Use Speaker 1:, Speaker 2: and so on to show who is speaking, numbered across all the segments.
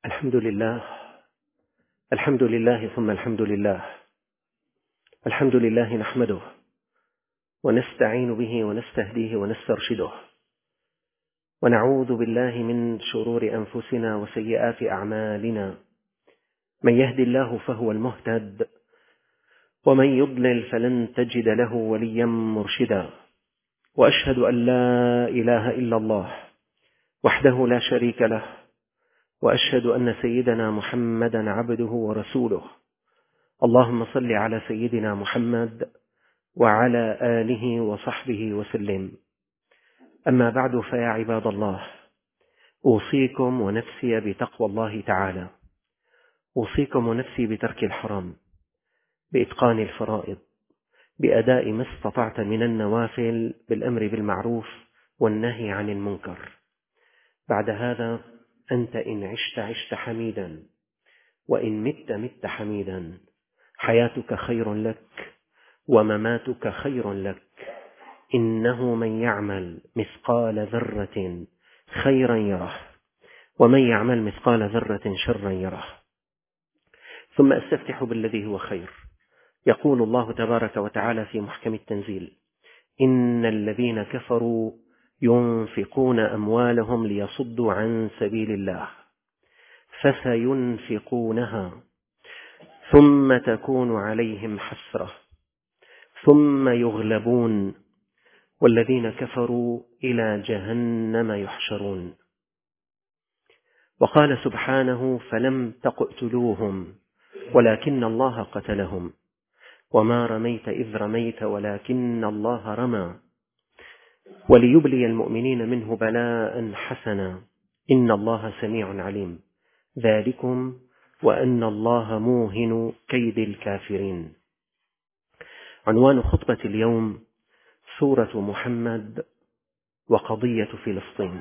Speaker 1: الحمد لله. الحمد لله ثم الحمد لله. الحمد لله نحمده ونستعين به ونستهديه ونسترشده، ونعوذ بالله من شرور أنفسنا وسيئات أعمالنا. من يهد الله فهو المهتد، ومن يضلل فلن تجد له وليا مرشدا. وأشهد أن لا إله إلا الله وحده لا شريك له، وأشهد أن سيدنا محمدا عبده ورسوله. اللهم صل على سيدنا محمد وعلى آله وصحبه وسلم. أما بعد، فيا عباد الله، أوصيكم ونفسي بتقوى الله تعالى. أوصيكم ونفسي بترك الحرام، بإتقان الفرائض، بأداء ما استطعت من النوافل، بالأمر بالمعروف والنهي عن المنكر. بعد هذا، أنت إن عشت عشت حميدا، وإن مت مت حميدا. حياتك خير لك ومماتك خير لك. إنه من يعمل مثقال ذرة خيرا يره، ومن يعمل مثقال ذرة شرا يره. ثم أستفتح بالذي هو خير. يقول الله تبارك وتعالى في محكم التنزيل: إن الذين كفروا ينفقون أموالهم ليصدوا عن سبيل الله فسينفقونها ثم تكون عليهم حسرة ثم يغلبون والذين كفروا إلى جهنم يحشرون. وقال سبحانه: فلم تقتلوهم ولكن الله قتلهم وما رميت إذ رميت ولكن الله رمى وليبلي المؤمنين منه بلاء حسنا إن الله سميع عليم. ذلكم وأن الله موهن كيد الكافرين. عنوان خطبة اليوم: سورة محمد وقضية فلسطين.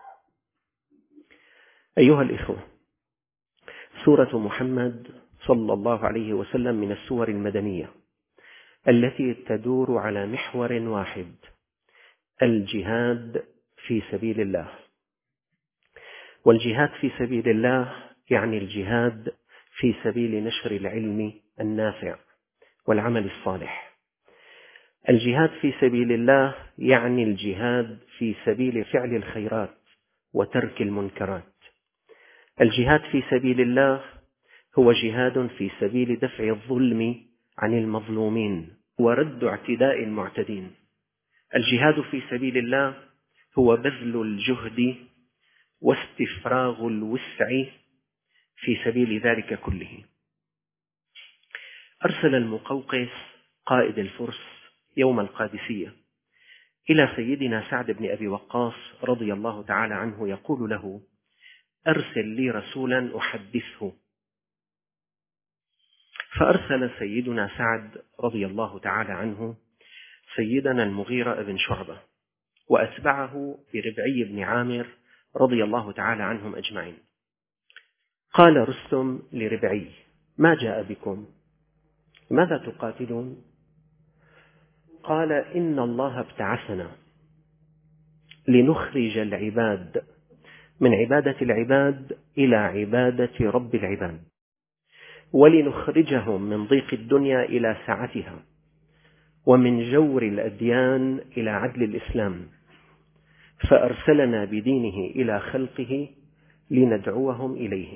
Speaker 1: أيها الإخوة، سورة محمد صلى الله عليه وسلم من السور المدنية التي تدور على محور واحد: الجهاد في سبيل الله. والجهاد في سبيل الله يعني الجهاد في سبيل نشر العلم النافع والعمل الصالح. الجهاد في سبيل الله يعني الجهاد في سبيل فعل الخيرات وترك المنكرات. الجهاد في سبيل الله هو جهاد في سبيل دفع الظلم عن المظلومين ورد اعتداء المعتدين. الجهاد في سبيل الله هو بذل الجهد واستفراغ الوسع في سبيل ذلك كله. أرسل المقوقس قائد الفرس يوم القادسية إلى سيدنا سعد بن أبي وقاص رضي الله تعالى عنه، يقول له: أرسل لي رسولا أحدثه. فأرسل سيدنا سعد رضي الله تعالى عنه سيدنا المغيرة بن شعبة، وأتبعه بربعي بن عامر رضي الله تعالى عنهم أجمعين. قال رستم لربعي: ما جاء بكم؟ ماذا تقاتلون؟ قال: إن الله ابتعثنا لنخرج العباد من عبادة العباد إلى عبادة رب العباد، ولنخرجهم من ضيق الدنيا إلى سعتها، ومن جور الأديان إلى عدل الإسلام، فأرسلنا بدينه إلى خلقه لندعوهم إليه.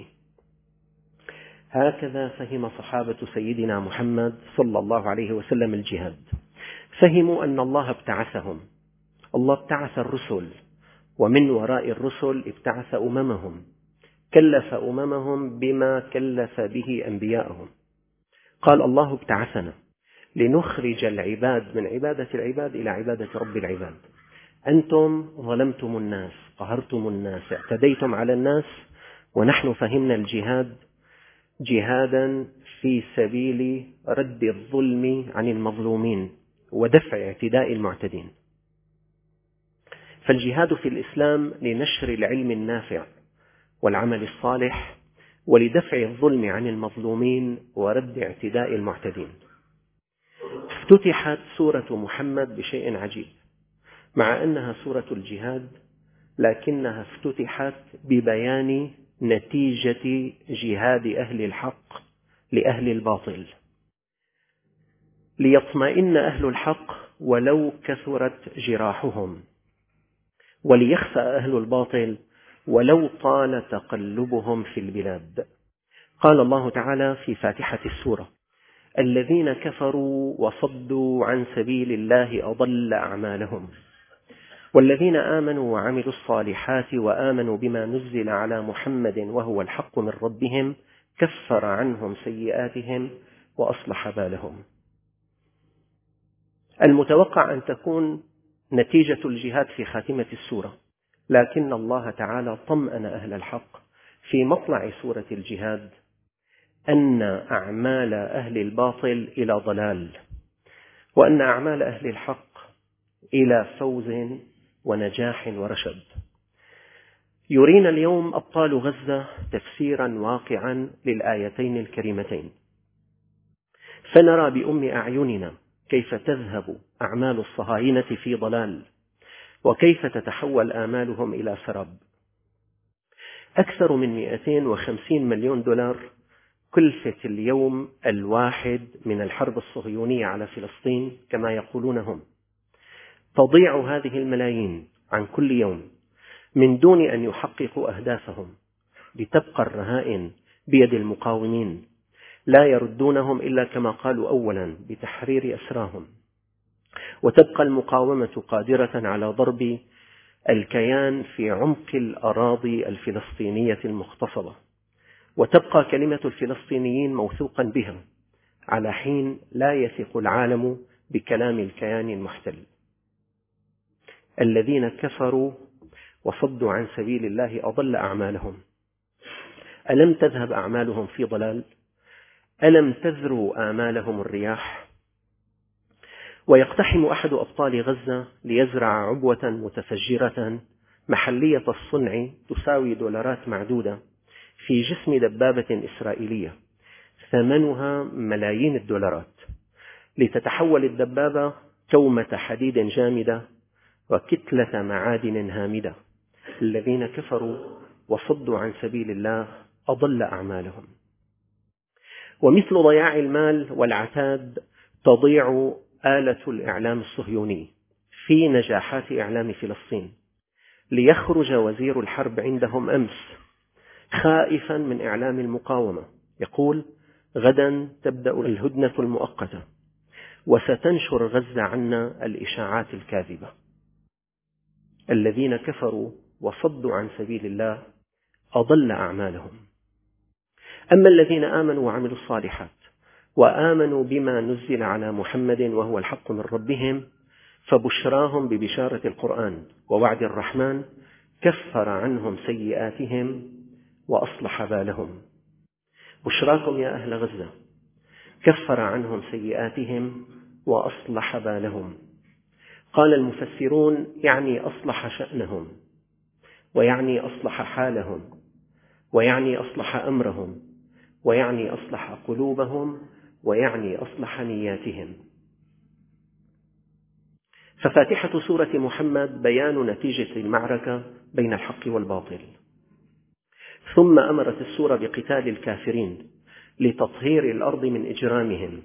Speaker 1: هكذا فهم صحابة سيدنا محمد صلى الله عليه وسلم الجهاد. فهموا أن الله ابتعثهم. الله ابتعث الرسل، ومن وراء الرسل ابتعث أممهم، كلف أممهم بما كلف به أنبياءهم. قال: الله ابتعثنا لنخرج العباد من عبادة العباد إلى عبادة رب العباد. أنتم ظلمتم الناس، قهرتم الناس، اعتديتم على الناس، ونحن فهمنا الجهاد جهادا في سبيل رد الظلم عن المظلومين ودفع اعتداء المعتدين. فالجهاد في الإسلام لنشر العلم النافع والعمل الصالح، ولدفع الظلم عن المظلومين ورد اعتداء المعتدين. افتتحت سورة محمد بشيء عجيب، مع أنها سورة الجهاد، لكنها افتتحت ببيان نتيجة جهاد أهل الحق لأهل الباطل، ليطمئن أهل الحق ولو كثرت جراحهم، وليخفى أهل الباطل ولو طال تقلبهم في البلاد. قال الله تعالى في فاتحة السورة: الذين كفروا وصدوا عن سبيل الله أضل أعمالهم، والذين آمنوا وعملوا الصالحات وآمنوا بما نزل على محمد وهو الحق من ربهم كفر عنهم سيئاتهم وأصلح بالهم. المتوقع أن تكون نتيجة الجهاد في خاتمة السورة، لكن الله تعالى طمأن أهل الحق في مطلع سورة الجهاد أن أعمال أهل الباطل إلى ضلال، وأن أعمال أهل الحق إلى فوز ونجاح ورشد. يرينا اليوم أبطال غزة تفسيرا واقعا للآيتين الكريمتين، فنرى بأم أعيننا كيف تذهب أعمال الصهاينة في ضلال، وكيف تتحول آمالهم إلى سراب. أكثر من 250 مليون دولار كلفة اليوم الواحد من الحرب الصهيونية على فلسطين كما يقولون هم. تضيع هذه الملايين عن كل يوم من دون أن يحققوا أهدافهم، لتبقى الرهائن بيد المقاومين لا يردونهم إلا كما قالوا أولا بتحرير أسراهم، وتبقى المقاومة قادرة على ضرب الكيان في عمق الأراضي الفلسطينية المغتصبة، وتبقى كلمة الفلسطينيين موثوقا بها على حين لا يثق العالم بكلام الكيان المحتل. الذين كفروا وصدوا عن سبيل الله أضل أعمالهم. ألم تذهب أعمالهم في ضلال؟ ألم تذروا آمالهم الرياح؟ ويقتحم أحد أبطال غزة ليزرع عبوة متفجرة محلية الصنع تساوي دولارات معدودة في جسم دبابة إسرائيلية ثمنها ملايين الدولارات، لتتحول الدبابة كومة حديد جامدة وكتلة معادن هامدة. الذين كفروا وصدوا عن سبيل الله أضل أعمالهم. ومثل ضياع المال والعتاد تضيع آلة الإعلام الصهيوني في نجاحات إعلام فلسطين، ليخرج وزير الحرب عندهم أمس خائفا من إعلام المقاومة يقول: غدا تبدأ الهدنة المؤقتة وستنشر غزة عنا الإشاعات الكاذبة. الذين كفروا وصدوا عن سبيل الله أضل أعمالهم. أما الذين آمنوا وعملوا الصالحات وآمنوا بما نزل على محمد وهو الحق من ربهم فبشراهم ببشارة القرآن ووعد الرحمن كفر عنهم سيئاتهم وأصلح بالهم. بشراكم يا أهل غزة، كفر عنهم سيئاتهم وأصلح بالهم. قال المفسرون: يعني أصلح شأنهم، ويعني أصلح حالهم، ويعني أصلح أمرهم، ويعني أصلح قلوبهم، ويعني أصلح نياتهم. ففاتحة سورة محمد بيان نتيجة المعركة بين الحق والباطل، ثم أمرت السورة بقتال الكافرين لتطهير الأرض من إجرامهم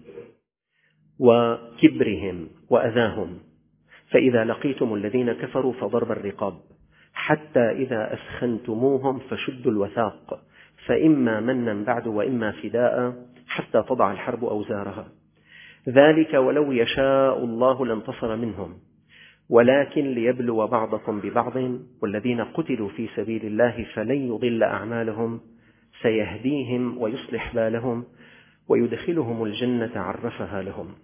Speaker 1: وكبرهم وأذاهم. فإذا لقيتم الذين كفروا فضرب الرقاب حتى إذا أثخنتموهم فشدوا الوثاق فإما منا بعد وإما فداء حتى تضع الحرب أوزارها. ذلك ولو يشاء الله لانتصر منهم ولكن ليبلو بعضكم ببعض والذين قتلوا في سبيل الله فلن يضل أعمالهم سيهديهم ويصلح بالهم ويدخلهم الجنة عرفها لهم.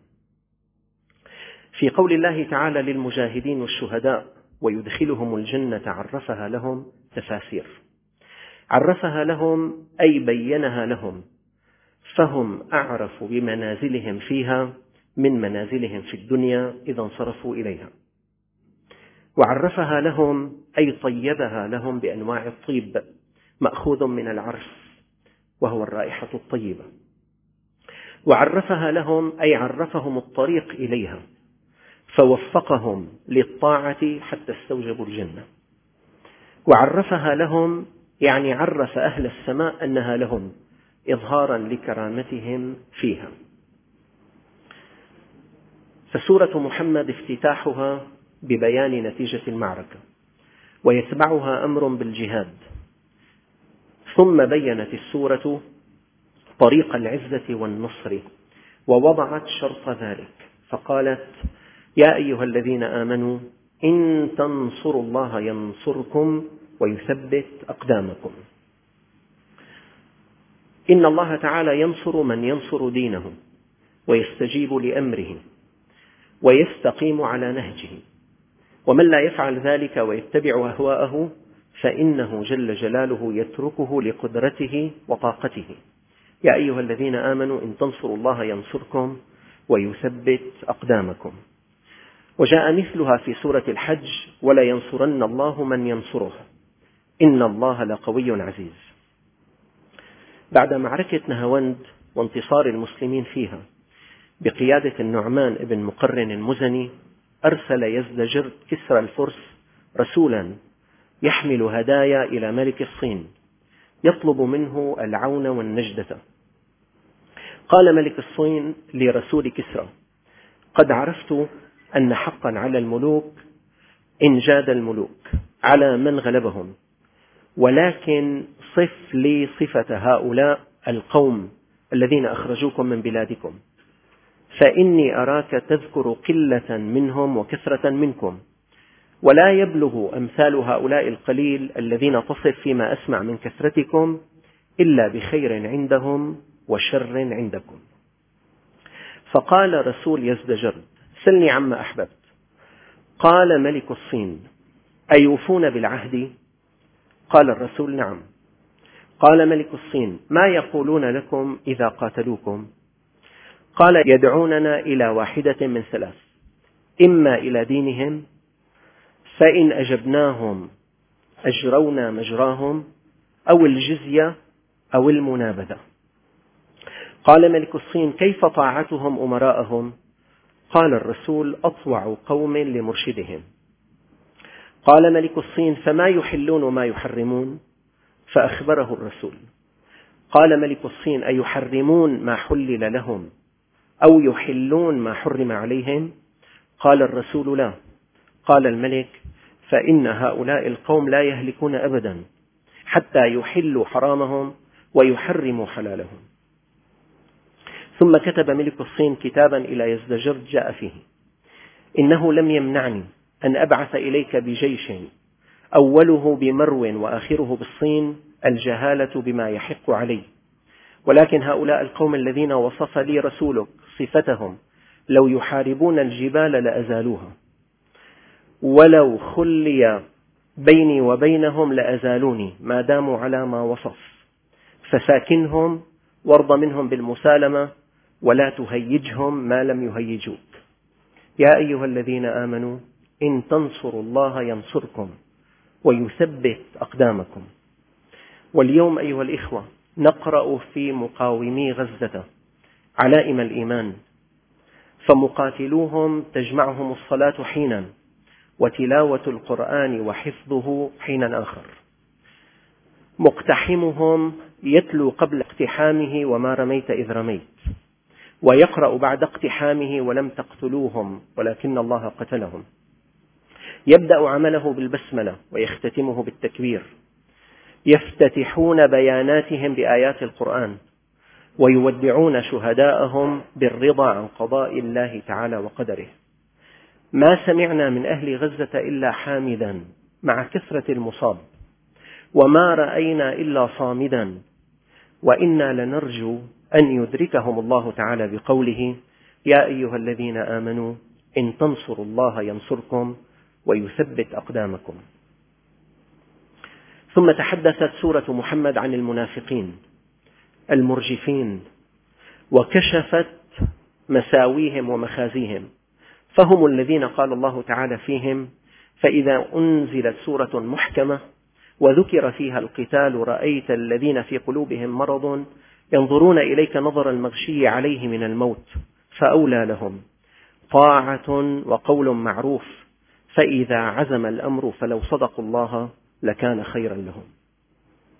Speaker 1: في قول الله تعالى للمجاهدين والشهداء ويدخلهم الجنة عرفها لهم تفاسير. عرفها لهم أي بينها لهم، فهم أعرف بمنازلهم فيها من منازلهم في الدنيا إذا انصرفوا إليها. وعرفها لهم أي طيبها لهم بأنواع الطيب مأخوذ من العرف وهو الرائحة الطيبة. وعرفها لهم أي عرفهم الطريق إليها فوفقهم للطاعة حتى استوجبوا الجنة. وعرفها لهم يعني عرف أهل السماء أنها لهم إظهارا لكرامتهم فيها. فسورة محمد افتتاحها ببيان نتيجة المعركة، ويتبعها أمر بالجهاد، ثم بينت السورة طريق العزة والنصر، ووضعت شرط ذلك فقالت: يا أيها الذين آمنوا إن تنصروا الله ينصركم ويثبت أقدامكم. إن الله تعالى ينصر من ينصر دينه ويستجيب لأمره ويستقيم على نهجه، ومن لا يفعل ذلك ويتبع أهواءه فإنه جل جلاله يتركه لقدرته وطاقته. يا أيها الذين آمنوا إن تنصروا الله ينصركم ويثبت أقدامكم. وجاء مثلها في سورة الحج: ولا ينصرن الله من ينصره إن الله لقوي عزيز. بعد معركة نهاوند وانتصار المسلمين فيها بقيادة النعمان بن مقرن المزني، أرسل يزدجرد كسرى الفرس رسولا يحمل هدايا إلى ملك الصين يطلب منه العون والنجدة. قال ملك الصين لرسول كسرى: قد عرفت أن حقا على الملوك إنجاد الملوك على من غلبهم، ولكن صف لي صفة هؤلاء القوم الذين أخرجوكم من بلادكم، فإني أراك تذكر قلة منهم وكثرة منكم، ولا يبلغ أمثال هؤلاء القليل الذين تصف فيما أسمع من كثرتكم إلا بخير عندهم وشر عندكم. فقال رسول يزدجرد: سلني عما أحببت. قال ملك الصين: أيوفون بالعهد؟ قال الرسول: نعم. قال ملك الصين: ما يقولون لكم إذا قاتلوكم؟ قال: يدعوننا إلى واحدة من ثلاث: إما إلى دينهم، فإن أجبناهم أجرونا مجراهم، أو الجزية أو المنابذة. قال ملك الصين: كيف طاعتهم أمراءهم؟ قال الرسول: أطوع قوم لمرشدهم. قال ملك الصين: فما يحلون ما يحرمون؟ فأخبره الرسول. قال ملك الصين: أيحرمون ما حلل لهم أو يحلون ما حرم عليهم؟ قال الرسول: لا. قال الملك: فإن هؤلاء القوم لا يهلكون أبدا حتى يحلوا حرامهم ويحرموا حلالهم. ثم كتب ملك الصين كتابا إلى يزدجرد جاء فيه: إنه لم يمنعني أن أبعث إليك بجيش أوله بمرو وآخره بالصين الجهالة بما يحق علي، ولكن هؤلاء القوم الذين وصف لي رسولك صفتهم لو يحاربون الجبال لأزالوها، ولو خلي بيني وبينهم لأزالوني ما داموا على ما وصف، فساكنهم وارض منهم بالمسالمة ولا تهيجهم ما لم يهيجوك. يا أيها الذين آمنوا إن تنصروا الله ينصركم ويثبت أقدامكم. واليوم أيها الإخوة نقرأ في مقاومي غزة علائم الإيمان، فمقاتلوهم تجمعهم الصلاة حينا وتلاوة القرآن وحفظه حينا آخر. مقتحمهم يتلو قبل اقتحامه وما رميت إذ رميت، ويقرأ بعد اقتحامه ولم تقتلوهم ولكن الله قتلهم. يبدأ عمله بالبسملة ويختتمه بالتكبير. يفتتحون بياناتهم بآيات القرآن، ويودعون شهداءهم بالرضا عن قضاء الله تعالى وقدره. ما سمعنا من أهل غزة إلا حامدا مع كثرة المصاب، وما رأينا إلا صامدا، وإنا لنرجو أن يدركهم الله تعالى بقوله: يا أيها الذين آمنوا إن تنصروا الله ينصركم ويثبت أقدامكم. ثم تحدثت سورة محمد عن المنافقين المرجفين، وكشفت مساويهم ومخازيهم، فهم الذين قال الله تعالى فيهم: فإذا أنزلت سورة محكمة وذكر فيها القتال رأيت الذين في قلوبهم مرض ينظرون إليك نظر المغشي عليه من الموت فأولى لهم طاعة وقول معروف، فإذا عزم الأمر فلو صدقوا الله لكان خيرا لهم.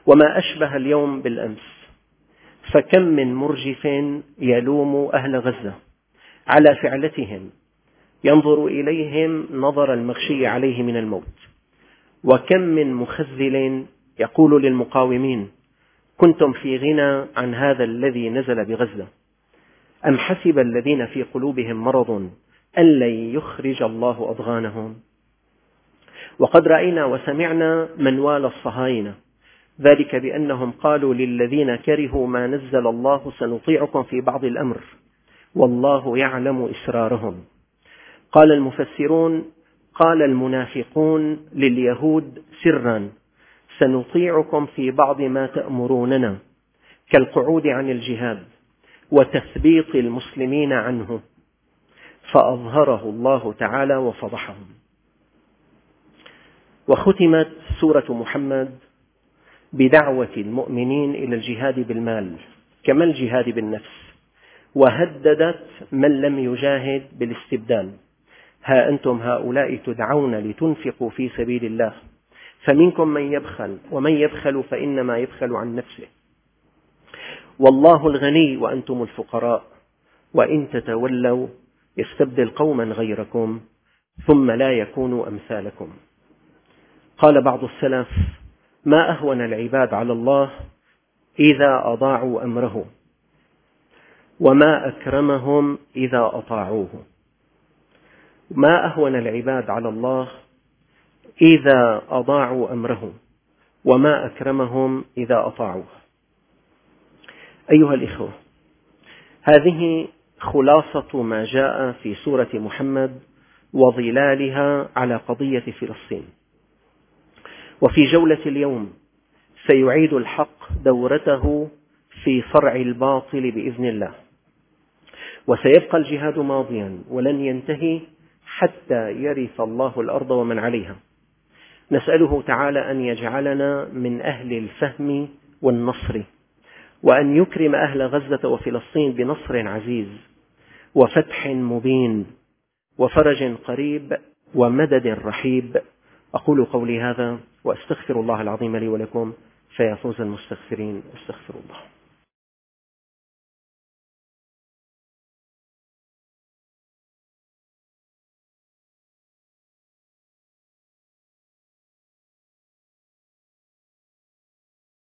Speaker 1: وما أشبه اليوم بالأمس، فكم من مرجف يلوم أهل غزة على فعلتهم، ينظر إليهم نظر المغشي عليه من الموت، وكم من مخذل يقول للمقاومين: كنتم في غنى عن هذا الذي نزل بغزة، أم حسب الذين في قلوبهم مرض أن لن يخرج الله أضغانهم. وقد رأينا وسمعنا منوال الصهاينة، ذلك بأنهم قالوا للذين كرهوا ما نزل الله: سنطيعكم في بعض الأمر والله يعلم إسرارهم. قال المفسرون: قال المنافقون لليهود سرا: سنطيعكم في بعض ما تأمروننا، كالقعود عن الجهاد وتثبيط المسلمين عنه، فأظهره الله تعالى وفضحهم. وختمت سورة محمد بدعوة المؤمنين إلى الجهاد بالمال كما الجهاد بالنفس، وهددت من لم يجاهد بالاستبدال: ها أنتم هؤلاء تدعون لتنفقوا في سبيل الله فمنكم من يبخل، ومن يبخل فإنما يبخل عن نفسه، والله الغني وأنتم الفقراء، وإن تتولوا يستبدل قوما غيركم ثم لا يكونوا أمثالكم. قال بعض السلف: ما أهون العباد على الله إذا أضاعوا أمره، وما أكرمهم إذا أطاعوه. ما أهون العباد على الله إذا أضاعوا أمره، وما أكرمهم إذا أطاعوه. أيها الإخوة، هذه خلاصة ما جاء في سورة محمد وظلالها على قضية فلسطين. وفي جولة اليوم سيعيد الحق دورته في صرع الباطل بإذن الله، وسيبقى الجهاد ماضيا ولن ينتهي حتى يرث الله الأرض ومن عليها. نسأله تعالى أن يجعلنا من أهل الفهم والنصر، وأن يكرم أهل غزة وفلسطين بنصر عزيز وفتح مبين وفرج قريب ومدد رحيب. أقول قولي هذا وأستغفر الله العظيم لي ولكم، فيا فوز المستغفرين. استغفر الله.